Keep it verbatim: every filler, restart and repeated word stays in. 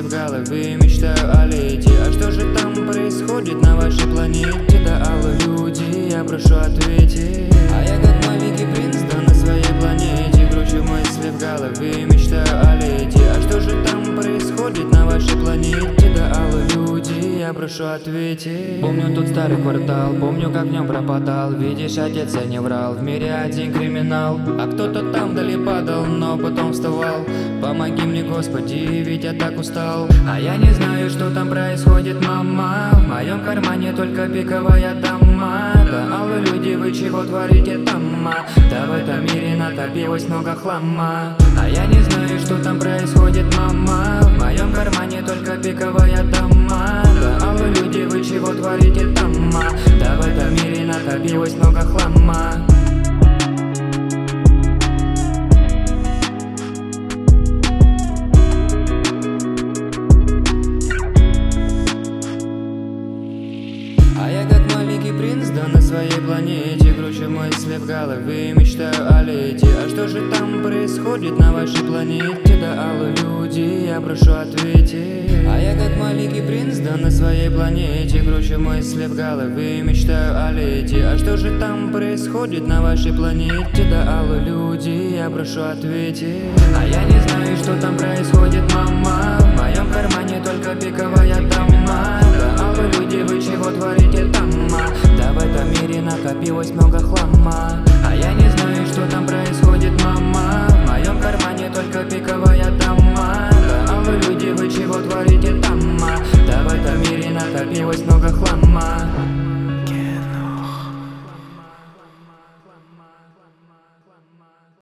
в голове, мечтаю о лете. А что же там происходит на вашей планете? Да алло, люди, я прошу ответить. А я как маленький принц, да на своей планете. Кручу мысли в голове, мечтаю о лете. А что же там происходит на вашей планете? Да алло, люди, я прошу ответить. Помню тот старый квартал, помню, как в нем пропадал. Видишь, отец, я не врал, в мире один криминал. А кто-то там вдали падал, но потом вставал. Помоги мне, Господи, ведь я так устал. А я не знаю, что там происходит, мама. В моем кармане только пиковая дама. Да алло, люди, вы чего творите там? Да в этом мире накопилось много хлама. А я не знаю, что там происходит, мама. В моем кармане только пиковая дама. Да алло, люди, вы чего творите там? Да в этом мире накопилось много хлама. А я как маленький принц, да на своей планете. Кручу мысли в голове, мечтаю о лете. А что же там происходит на вашей планете? Да алло, люди, я прошу ответить. А я как маленький принц, да на своей планете. Кручу мысли в голове, мечтаю о лете. А что же там происходит на вашей планете? Да алло, люди, я прошу ответить. А я не знаю, что там происходит, мама. В моем кармане только пиковая дама. Да алло, люди, вы чего творите там? Да в этом мире накопилось много хлама.